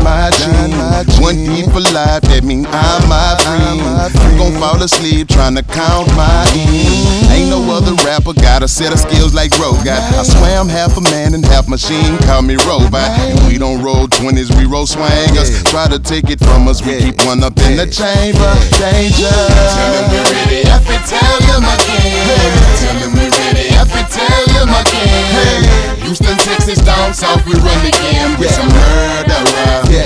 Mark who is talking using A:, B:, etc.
A: my jeans. One deep for life, that mean I'm my friend. You gon' fall asleep trying to count my ends. Ain't no other rapper got a set of skills like Ro got. I swear I'm half a man and half machine, call me robot. And we don't roll 20s, we roll swangers. Try to take it from us, we keep one up in the chamber. Danger.
B: Tell them we're ready, F it, tell them again. Tell them we're ready, F it, tell them again. Houston, Texas, down south, we run again with some murderer.